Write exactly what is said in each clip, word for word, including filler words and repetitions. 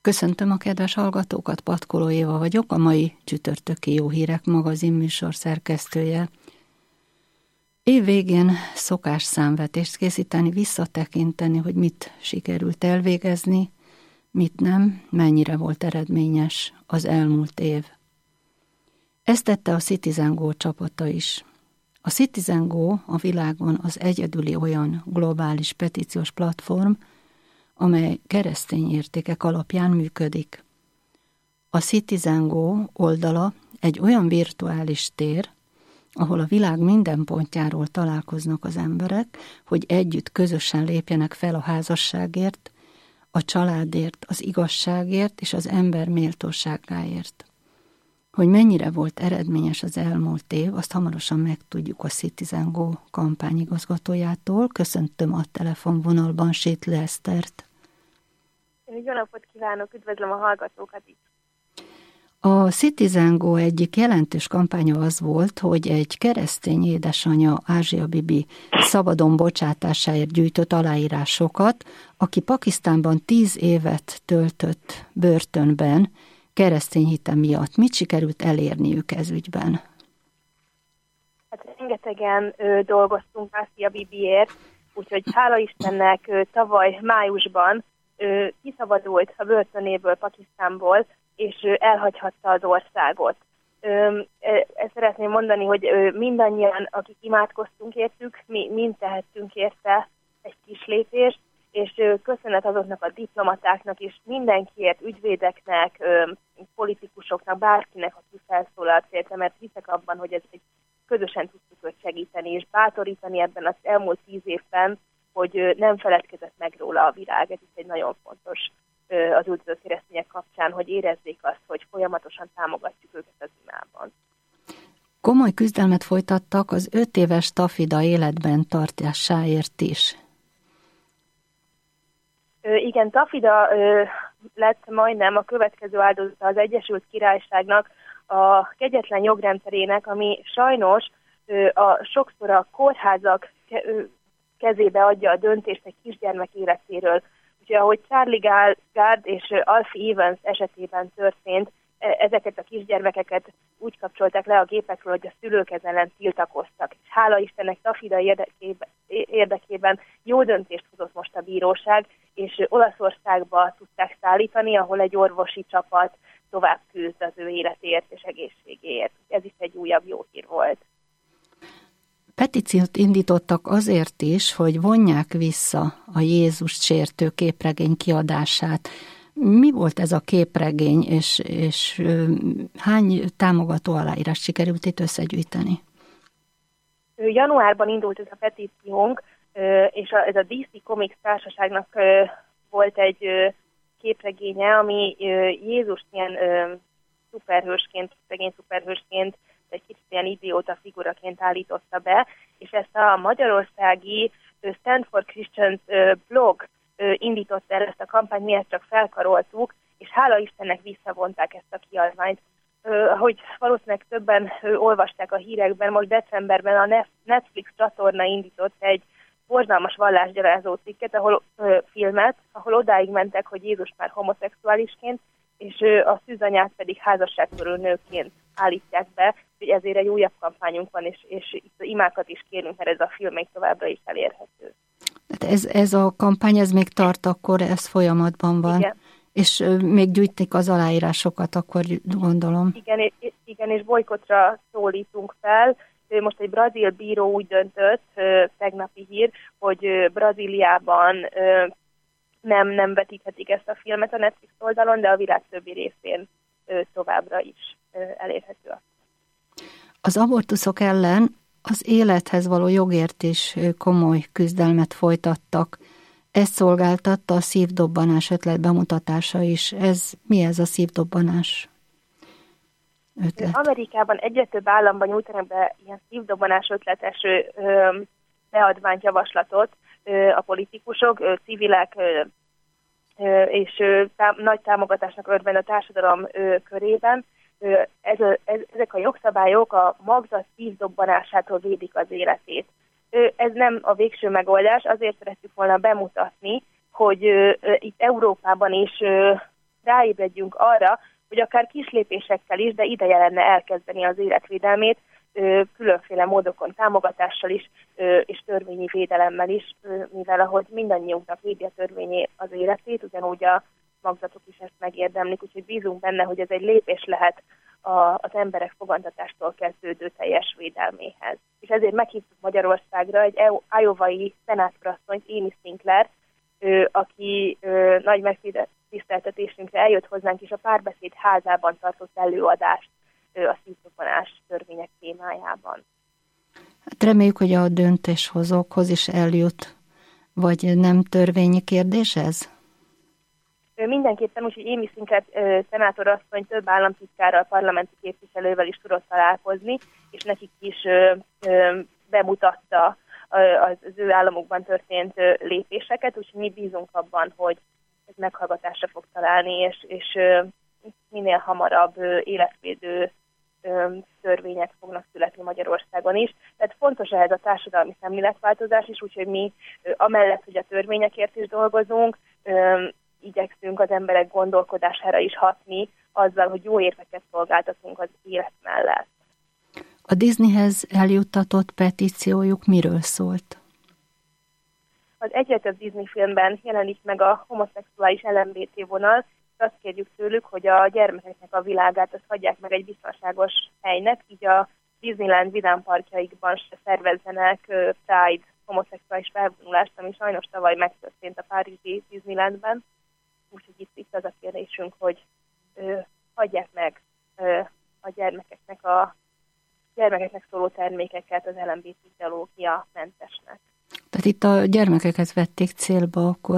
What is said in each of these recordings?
Köszöntöm a kedves hallgatókat, Patkoló Éva vagyok, a mai Csütörtöki Jó Hírek magazin műsor szerkesztője. Év végén szokás számvetést készíteni, visszatekinteni, hogy mit sikerült elvégezni, mit nem, mennyire volt eredményes az elmúlt év. Ezt tette a CitizenGo csapata is. A CitizenGo a világon az egyedüli olyan globális petíciós platform, amely keresztény értékek alapján működik. A CitizenGo oldala egy olyan virtuális tér, ahol a világ minden pontjáról találkoznak az emberek, hogy együtt közösen lépjenek fel a házasságért, a családért, az igazságért és az ember méltóságáért. Hogy mennyire volt eredményes az elmúlt év, azt hamarosan megtudjuk a CitizenGo kampányigazgatójától. Köszöntöm a telefonvonalban Sétli Esztert. Jó napot kívánok, üdvözlöm a hallgatókat is. A CitizenGo egyik jelentős kampánya az volt, hogy egy keresztény édesanyja, Ázsia Bibi szabadon bocsátásáért gyűjtött aláírásokat, aki Pakisztánban tíz évet töltött börtönben keresztény hite miatt. Mit sikerült elérniük ez ügyben? Hát rengetegen ö, dolgoztunk Ázsia Bibiért, úgyhogy hála Istennek ö, tavaly májusban ö, kiszabadult a börtönéből, Pakisztánból, és ö, elhagyhatta az országot. Ö, ezt szeretném mondani, hogy ö, mindannyian, akik imádkoztunk értük, mi mind tehettünk érte egy kis lépést, és ö, köszönet azoknak a diplomatáknak és mindenkiért, ügyvédeknek, ö, politikusoknak, bárkinek, aki felszólalt érte, mert hiszek abban, hogy ez egy közösen tudtuk őt segíteni és bátorítani ebben az elmúlt tíz évben, hogy nem feledkezett meg róla a világ. Ez is egy nagyon fontos az üldözött keresztények kapcsán, hogy érezzék azt, hogy folyamatosan támogatjuk őket az imában. Komoly küzdelmet folytattak az öt éves Tafida életben tartásáért is. Igen, Tafida lett majdnem a következő áldozata az Egyesült Királyságnak, a kegyetlen jogrendszerének, ami sajnos a, sokszor a kórházak kezébe adja a döntést egy kisgyermek életéről. Úgyhogy ahogy Charlie Gard és Alfie Evans esetében történt, ezeket a kisgyermekeket úgy kapcsolták le a gépekről, hogy a szülők ezen ellen tiltakoztak. És hála Istennek Tafida érdekében, érdekében jó döntést hozott most a bíróság, és Olaszországba tudták szállítani, ahol egy orvosi csapat tovább küzd az ő életéért és egészségéért. Ez is egy újabb jó hír volt. Petíciót indítottak azért is, hogy vonják vissza a Jézust sértő képregény kiadását. Mi volt ez a képregény, és, és hány támogató aláírás sikerült itt összegyűjteni? Januárban indult ez a petíciónk, és ez a dé cé Comics társaságnak volt egy képregénye, ami Jézust ilyen szuperhősként, szegény szuperhősként, egy kicsit ilyen idióta figuraként állította be, és ezt a magyarországi Stand for Christians blog indította el ezt a kampányt, mi ezt csak felkaroltuk, és hála Istennek visszavonták ezt a kiadványt. Ahogy valószínűleg többen olvasták a hírekben, most decemberben a Netflix csatorna indított egy borzalmas vallásgyalázó cikket, ahol ö, filmet, ahol odáig mentek, hogy Jézus már homoszexuálisként, és ö, a szűzanyát pedig házasságtörő nőként állítják be, hogy ezért egy újabb kampányunk van, és, és itt imákat is kérünk, mert ez a film még továbbra is elérhető. Ez, ez a kampány, ez még tart akkor, ez folyamatban van? Igen. És ö, még gyűjtik az aláírásokat, akkor gondolom. Igen, és, igen, és bojkotra szólítunk fel. Most egy brazil bíró úgy döntött, tegnapi hír, hogy Brazíliában nem, nem vetíthetik ezt a filmet a Netflix oldalon, de a világ többi részén továbbra is elérhető. Az abortuszok ellen az élethez való jogért is komoly küzdelmet folytattak. Ezt szolgáltatta a szívdobbanás ötlet bemutatása is. Ez mi ez a szívdobbanás ötlet? Amerikában egyre több államban nyújtanak be ilyen szívdobbanás ötletes ö, beadványt, javaslatot ö, a politikusok, ö, civilek ö, ö, és ö, tá- nagy támogatásnak örvend a társadalom ö, körében. Ö, ez a, ez, ezek a jogszabályok a magzat szívdobbanásától védik az életét. Ö, ez nem a végső megoldás, azért szerettük volna bemutatni, hogy ö, ö, itt Európában is ö, ráébredjünk arra, hogy akár kis lépésekkel is, de ideje lenne elkezdeni az életvédelmét, különféle módokon, támogatással is, és törvényi védelemmel is, mivel ahogy mindannyiunknak védi a törvényé az életét, ugyanúgy a magzatok is ezt megérdemlik, úgyhogy bízunk benne, hogy ez egy lépés lehet az emberek fogantatástól kezdődő teljes védelméhez. És ezért meghívtuk Magyarországra egy iowai szenátorasszonyt, Amy Sinclair, aki nagy megtiszteltetésünkre eljött hozzánk, és a Párbeszéd házában tartott előadást a szívdobbanás törvények témájában. Hát reméljük, hogy a döntéshozókhoz is eljut, vagy nem törvényi kérdés ez? Mindenképpen, úgyhogy Amy Sinclair szenátorasszony több államtitkárral, parlamenti képviselővel is tudott találkozni, és nekik is bemutatta az ő államokban történt lépéseket, úgyhogy mi bízunk abban, hogy ez meghallgatásra fog találni, és, és minél hamarabb életvédő törvények fognak születni Magyarországon is. Tehát fontos ehhez a társadalmi szemléletváltozás is, úgyhogy mi amellett, hogy a törvényekért is dolgozunk, igyekszünk az emberek gondolkodására is hatni, azzal, hogy jó érveket szolgáltatunk az élet mellett. A Disneyhez eljuttatott petíciójuk miről szólt? Az egyre több Disney filmben jelenik meg a homoszexuális el em bé té vonal, és azt kérjük tőlük, hogy a gyermekeknek a világát azt hagyják meg egy biztonságos helynek, így a Disneyland vidámparkjaikban se szervezzenek Pride homoszexuális felvonulást, ami sajnos tavaly megtörtént a párizsi Disneylandben. Úgyhogy itt, itt az a kérdésünk, hogy ö, hagyják meg ö, a gyermekeknek a gyermekeknek szóló termékeket az el em bé té ideológia mentesnek. Tehát itt a gyermekeket vették célba akkor?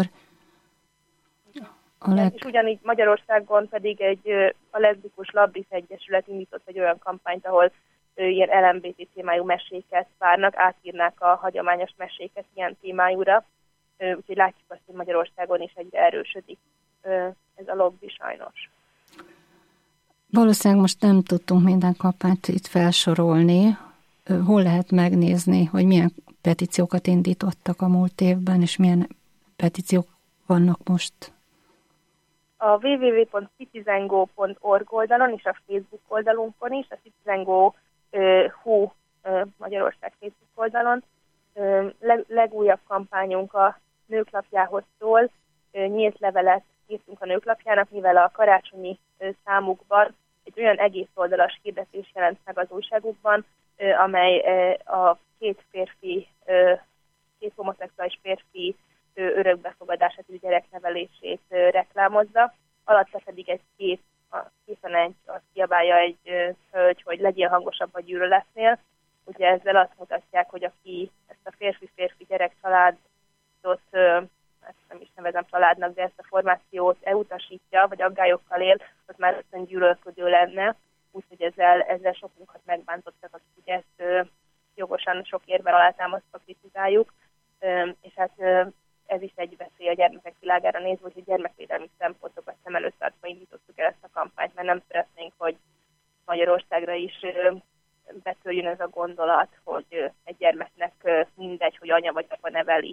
A leg... És ugyanígy Magyarországon pedig egy a Leszbikus Labris Egyesület indított egy olyan kampányt, ahol ilyen el em bé té témájú meséket várnak, átírnák a hagyományos meséket ilyen témájúra. Úgyhogy látjuk azt, hogy Magyarországon is egyre erősödik ez a lobby sajnos. Valószínűleg most nem tudtunk minden kampányt itt felsorolni. Hol lehet megnézni, hogy milyen petíciókat indítottak a múlt évben, és milyen petíciók vannak most? A double-u double-u double-u pont citizengo pont org oldalon és a Facebook oldalunkon is, a Citizengo Hú Magyarország Facebook oldalon. Leg, legújabb kampányunk a Nőklapjához szól. Nyílt levelet írtunk a Nőklapjának, mivel a karácsonyi számukban egy olyan egész oldalas hirdetés jelent meg az újságukban, amely a két férfi, két homoszexuális férfi örökbefogadását és gyereknevelését reklámozza. Alatta pedig egy kép, a képen egy, azt kiabálja egy hölgy, hogy legyél hangosabb a gyűlöletnél. Ugye ezzel azt mutatják, hogy aki ezt a férfi-férfi gyerek családot, ezt nem is nevezem családnak, de ezt a formációt elutasítja, vagy aggályokkal él, az már ösztön gyűlölködő lenne. Úgyhogy ezzel, ezzel sokunkat megbántottak, akik ugye ezt jogosan sok érvel alátámasztva kritizáljuk. És hát ez is egy veszély a gyermekek világára nézve, hogy a gyermekvédelmi szempontokat szem előtt tartva indítottuk el ezt a kampányt, mert nem szeretnénk, hogy Magyarországra is betörjön ez a gondolat, hogy egy gyermeknek mindegy, hogy anya vagy apa neveli.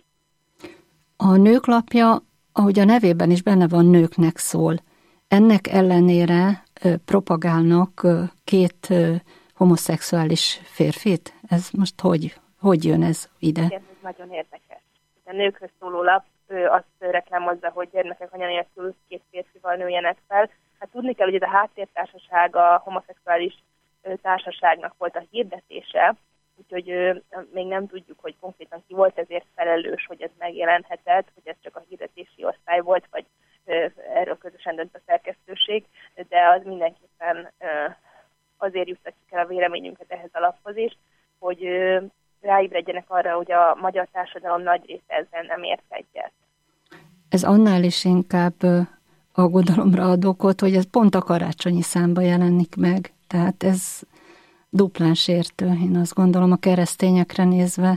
A Nőklapja, ahogy a nevében is benne van, nőknek szól. Ennek ellenére propagálnak két homoszexuális férfit? Ez most hogy, hogy jön ez ide? Igen, ez nagyon érdekes. A nőkről szóló lap azt reklámozza, hogy gyermekek anya nélkül két férfival nőjenek fel. Hát tudni kell, hogy ez a háttértársaság a homoszexuális társaságnak volt a hirdetése, úgyhogy még nem tudjuk, hogy konkrétan ki volt ezért felelős, hogy ez megjelenhetett, hogy ez csak a hirdetési osztály volt, vagy erről közösen dönt a szerkesztőség, de az mindenképpen azért juttatjuk el a véleményünket ehhez a laphoz is, hogy ráébredjenek arra, hogy a magyar társadalom nagy része ezzel nem ért egyet. Ez annál is inkább aggodalomra ad okot, hogy ez pont a karácsonyi számba jelenik meg. Tehát ez duplán sértő, én azt gondolom, a keresztényekre nézve.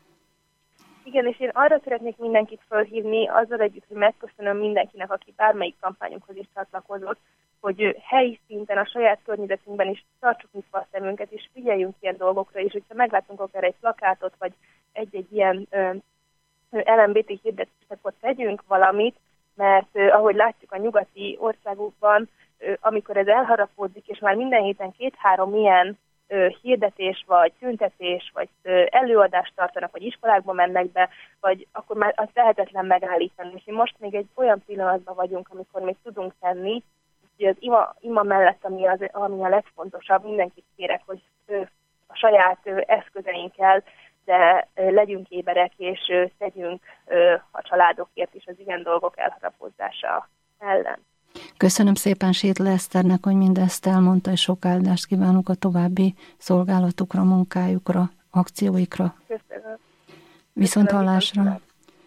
Igen, és én arra szeretnék mindenkit felhívni, azzal együtt, hogy megköszönöm mindenkinek, aki bármelyik kampányunkhoz is csatlakozott, hogy helyi szinten, a saját környezetünkben is tartsuk nyitva a szemünket, és figyeljünk ilyen dolgokra is, hogyha meglátunk akár egy plakátot, vagy egy-egy ilyen el em bé té hirdetést, akkor tegyünk valamit, mert ahogy látjuk a nyugati országokban, amikor ez elharapódzik, és már minden héten két-három ilyen hirdetés, vagy tüntetés, vagy előadást tartanak, vagy iskolákba mennek be, vagy akkor már az lehetetlen megállítani. És mi most még egy olyan pillanatban vagyunk, amikor még tudunk tenni, hogy az ima, ima mellett, ami, az, ami a legfontosabb, mindenkit kérek, hogy a saját eszközeinkkel, de legyünk éberek, és tegyünk a családokért is az ilyen dolgok elharapózása ellen. Köszönöm szépen Sétler Eszternek, hogy mindezt elmondta, és sok áldást kívánok a további szolgálatukra, munkájukra, akcióikra. Köszönöm. Viszont hallásra.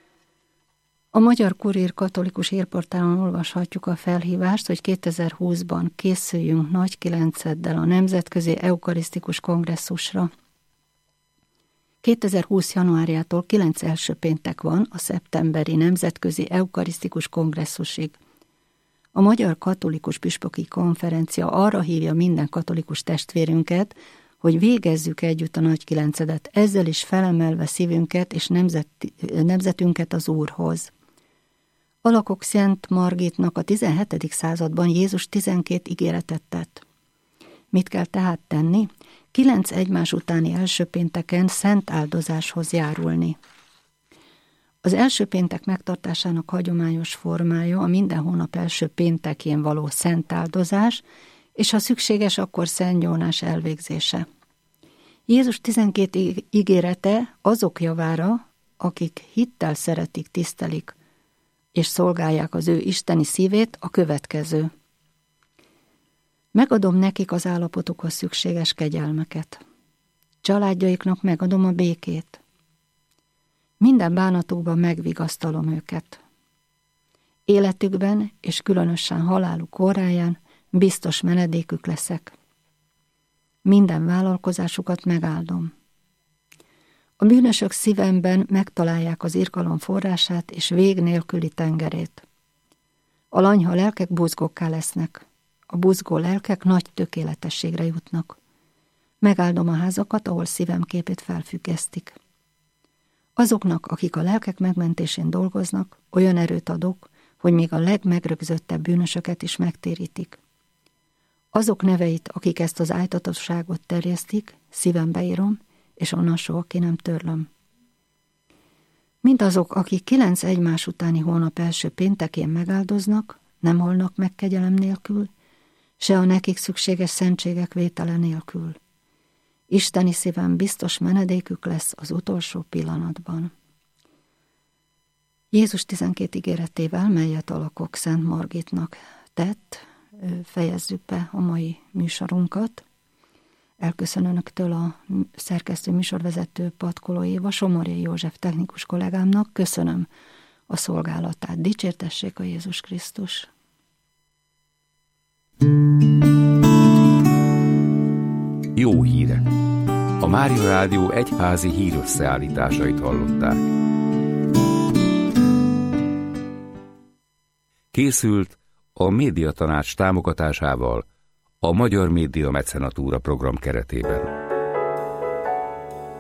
A Magyar Kurír katolikus hírportálon olvashatjuk a felhívást, hogy kétezer-húszban készüljünk nagy kilenceddel a Nemzetközi Eukarisztikus Kongresszusra. kétezer-húsz januárjától kilenc első péntek van a szeptemberi Nemzetközi Eukarisztikus Kongresszusig. A Magyar Katolikus Püspöki Konferencia arra hívja minden katolikus testvérünket, hogy végezzük együtt a nagy kilencedet, ezzel is felemelve szívünket és nemzet, nemzetünket az Úrhoz. Alakok Szent Margitnak a tizenhetedik században Jézus tizenkét ígéretet tett. Mit kell tehát tenni? Kilenc egymás utáni első pénteken szent áldozáshoz járulni. Az első péntek megtartásának hagyományos formája a minden hónap első péntekén való szent áldozás, és ha szükséges, akkor szentgyónás elvégzése. Jézus tizenkét ígérete azok javára, akik hittel szeretik, tisztelik, és szolgálják az ő isteni szívét, a következő. Megadom nekik az állapotukhoz szükséges kegyelmeket. Családjaiknak megadom a békét. Minden bánatukban megvigasztalom őket. Életükben és különösen haláluk óráján biztos menedékük leszek. Minden vállalkozásukat megáldom. A bűnösök szívemben megtalálják az irgalom forrását és vég nélküli tengerét. A lanyha lelkek buzgókká lesznek, a buzgó lelkek nagy tökéletességre jutnak. Megáldom a házakat, ahol szívem képét felfüggesztik. Azoknak, akik a lelkek megmentésén dolgoznak, olyan erőt adok, hogy még a legmegrögzöttebb bűnösöket is megtérítik. Azok neveit, akik ezt az ájtatosságot terjesztik, szívembe írom, és onnan soha ki nem törlöm. Mindazok, akik kilenc egymás utáni hónap első péntekén megáldoznak, nem halnak meg kegyelem nélkül, se a nekik szükséges szentségek vétele nélkül. Isteni szívem biztos menedékük lesz az utolsó pillanatban. Jézus tizenkét ígéretével, melyet alakok Szent Margitnak tett, fejezzük be a mai műsorunkat. Elköszönöm Önöktől a szerkesztő műsorvezető Patkoló Éva, Somorjai József technikus kollégámnak. Köszönöm a szolgálatát. Dicsértessék a Jézus Krisztus! Jó hírek! A Mária Rádió egyházi hírösszeállításait hallották. Készült a Médiatanács támogatásával a Magyar Média Mecenatúra program keretében.